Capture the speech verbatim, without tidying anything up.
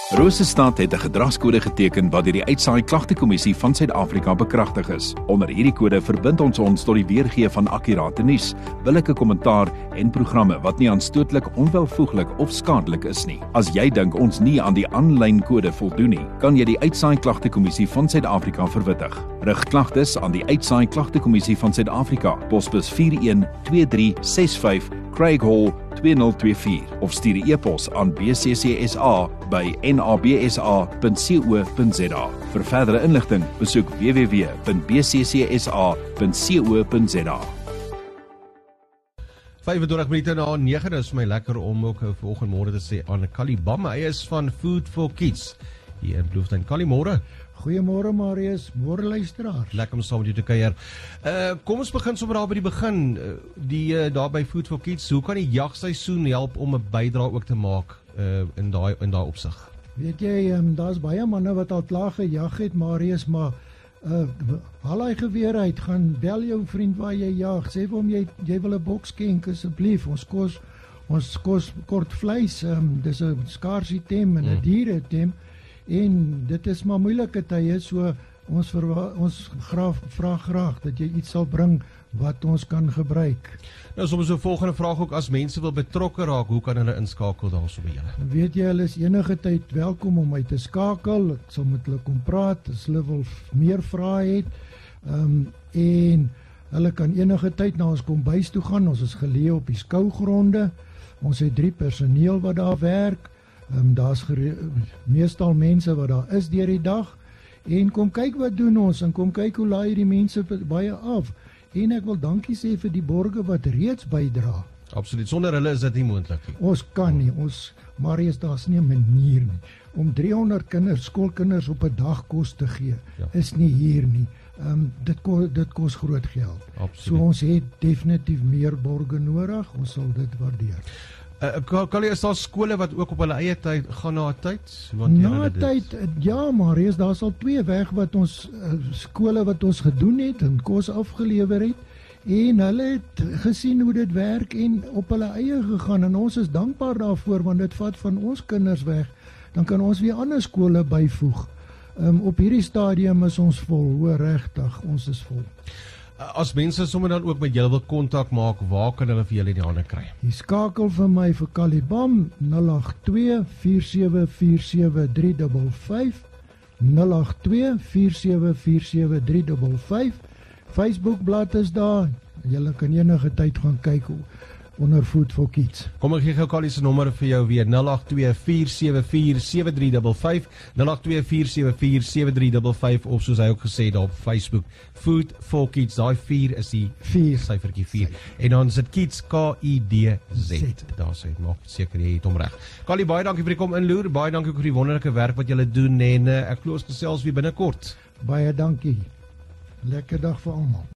Rosestad het 'n gedragskode geteken wat deur die Uitsaai Klagtekommissie van Suid-Afrika bekragtig is. Onder hierdie kode verbind ons ons tot die weergee van akkurate nuus, billike kommentaar en programme wat nie aanstootlik, onwelvoeglik of skadelik is nie. As jy dink ons nie aan die aanlyn kode voldoen nie, kan jy die Uitsaai Klagtekommissie van Suid-Afrika verwittig. Rig klagtes aan die Uitsaai Klagtekommissie van Suid-Afrika, posbus vier een twee drie ses vyf, Craig Hall twee nul twee vier of stuur 'n e-pos aan b c c s a by n a b s a punt co punt z a. Vir verdere inligting, besoek w w w punt b c c s a punt co punt z a. vyfentwintig minute na nege, is my lekker om ook vanoggend môre te sê aan Callie Bam. Hy is van Food for Kids hier in Bloemfontein. Callie, môre. Goeiemôre Marius, môre luisteraars. Lekker om saam met jou te kuier. Uh, kom ons begin sommer daar by die begin. Uh, die uh, daar by Food for Kids, hoe kan die jagseisoen help om 'n bydrae ook te maak uh, in daai in daai opsig? Weet jy, um, daar's baie manne wat al klaar gejag het, Marius, maar uh, haal hy geweer uit, gaan bel jou vriend waar jy jag, sê vir hom jy jy wil 'n boks skenk asseblief. Ons kos ons kos kort vleis, um, dis 'n skaars item en 'n mm. diere item. En dit is maar moeilike tye, so ons verwa, ons graag, vraag graag dat jy iets sal bring wat ons kan gebruik. Nou soms 'n volgende vraag ook, as mense wil betrokke raak, hoe kan hulle inskakel daarso by julle? Weet jy, hulle is enige tyd welkom om my te skakel. Ek sal met hulle kom praat as hulle wil meer vrae het. Um, en hulle kan enige tyd na ons kombuis toe gaan. Ons is geleë op die skougronde. Ons het drie personeel wat daar werk. Um, daar's meestal mense wat daar is deur die dag, en kom kyk wat doen ons, en kom kyk hoe laai die mense baie af, en ek wil dankie sê vir die borge wat reeds bydra. Absoluut, sonder hulle is dit nie moontlik nie. Ons kan nie, ons, Marius, daar's nie 'n manier nie, om driehonderd kinders, skoolkinders op 'n dag kos te gee, ja. is nie hier nie. Um, dit, kos, dit kos groot geld. Absoluut. So ons het definitief meer borge nodig, ons sal dit waardeer. Uh, Callie, is daar skole wat ook op hulle eie tyd gaan na 'n tyd? Na tyd, ja, Marius, daar is al twee weg wat ons uh, skole wat ons gedoen het en kos afgelewer het, en hulle het gesien hoe dit werk en op hulle eie gegaan, en ons is dankbaar daarvoor, want dit vat van ons kinders weg, dan kan ons weer ander skole byvoeg. Um, op hierdie stadium is ons vol, hoor regtig, ons is vol. As mense sommer dan ook met julle wil kontak maak, waar kan hulle vir julle in die hande kry? Die skakel vir my vir Callie Bam, nul agt twee vier sewe vier sewe drie vyf vyf, nul agt twee vier sewe vier sewe drie vyf vyf. Facebookblad is daar, julle kan enige tyd gaan kyk onder Food for Kids. Kom ek gee gou Callie se nommer vir jou weer, nul agt twee vier sewe vier sewe drie vyf vyf, nul agt twee vier sewe vier sewe drie vyf vyf, of soos hy ook gesê het op Facebook, Food for Kids, daai vier is die vier syfertjie vier, en dan is dit Kids, K I D Z, daar sê, maak seker jy het hom reg. Callie, baie dankie vir die kom inloer, baie dankie vir die wonderlike werk wat julle doen, en uh, ek glo ons gesels weer binnekort. Baie dankie, lekker dag vir almal.